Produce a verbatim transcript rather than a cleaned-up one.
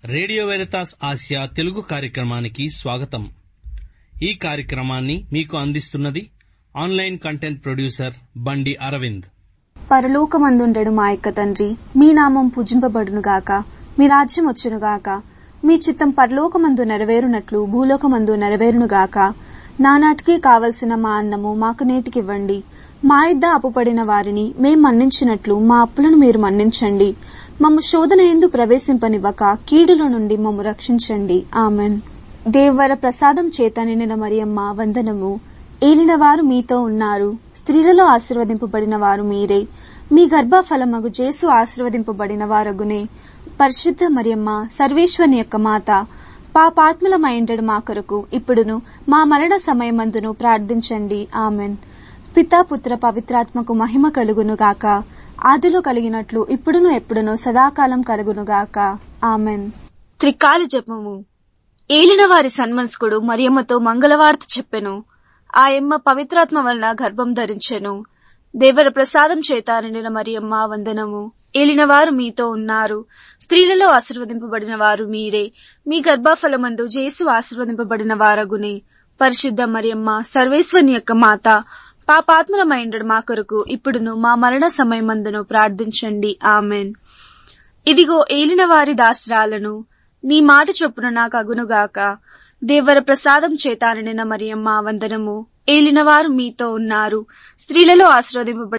Radio Veritas Asia Telugu కార్యక్రమానికి స్వాగతం. ఈ కార్యక్రమాన్ని మీకు అందిస్తున్నది ఆన్లైన్ కంటెంట్ ప్రొడ్యూసర్ బండి అరవింద్. పరలోకమందుండెడు మా యొక్క తండ్రి, మీ నామం పూజింపబడునుగాక, మీ రాజ్యం వచ్చునుగాక, మీ చిత్తం పరలోకమందు నెరవేరునట్లు భూలోకమందు నెరవేరునుగాక. నానాటికి కావలసిన మా అన్నము మాకు నేటికివ్వండి. మా ఇద్ద అప్పుపడిన వారిని మేం మన్నించినట్లు మా అప్పులను మీరు మన్నించండి. మమ్ము శోధన యందు ప్రవేశింపనివ్వక కీడులో నుండి మమ్ము రక్షించండి. ఆమెన్. దేవర ప్రసాదం చేత నిండిన మరియమ్మ వందనము. ఏలినవారు మీతో ఉన్నారు, స్త్రీలలో ఆశీర్వదింపబడిన వారు మీరే. మీ గర్భఫలమగు జేసు ఆశీర్వదింపబడిన వారగునే. పరిశుద్ధ మరియమ్మ, సర్వేశ్వరుని యొక్క మాత, పాపాత్ములమైండెడు మా కొరకు ఇప్పుడును మా మరణ సమయమందును ప్రార్థించండి. ఆమెన్. పితా పుత్ర పవిత్రాత్మకు మహిమ కలుగునుగాక. ఆదిలో కలిగినట్లు ఇప్పుడును ఎప్పుడును సదాకాలం కలుగునుగాక. ఆమెన్. త్రికాల జపము. ఏలినవారి సన్మనస్కుడు మరియమ్మతో మంగళవార్త చెప్పెను. ఆ యమ్మ పవిత్రాత్మ వలన గర్భం ధరించెను. దేవర ప్రసాదం చేత నిండిన మరియమ్మ వందనము. ఏలినవారు మీతో ఉన్నారు, స్త్రీలలో ఆశీర్వదింపబడిన వారు మీరే. మీ గర్భఫలమందు జేసు ఆశీర్వదింపబడిన వారగునే. పరిశుద్ధ మరియమ్మ, సర్వేశ్వరుని యొక్క మాత, పాపాత్ములమైండెడు మా కొరకు ఇప్పుడును మా మరణ సమయమందును ప్రార్థించండి. ఆమెన్. ఇదిగో ఏలినవారి దాసరాలను, నీ మాట చొప్పున నాకు అగునుగాక. దేవర ప్రసాదం చేత నిండిన మరియమ్మ వందనము. ఏలినవారు మీతో ఉన్నారు, స్త్రీలలో ఆశీర్వదింపబడిన